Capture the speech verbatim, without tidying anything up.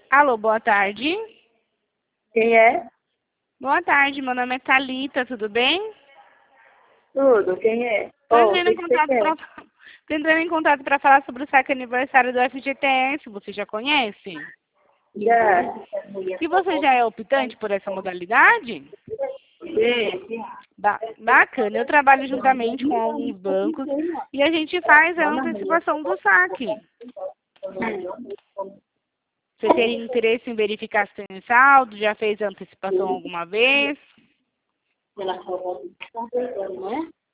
Alô, boa tarde. Quem é? Boa tarde, meu nome é Thalita, tudo bem? Tudo, quem é? Tô Oh, o entrando que em que você contato quer? pra... Tô entrando em contato para falar sobre o saque aniversário do F G T S, você já conhece? Já. E você já é optante por essa modalidade? Sim. Ba- bacana, eu trabalho juntamente com alguns bancos e a gente faz a antecipação do saque. Você teria interesse em verificar se tem saldo? Já fez a antecipação alguma vez?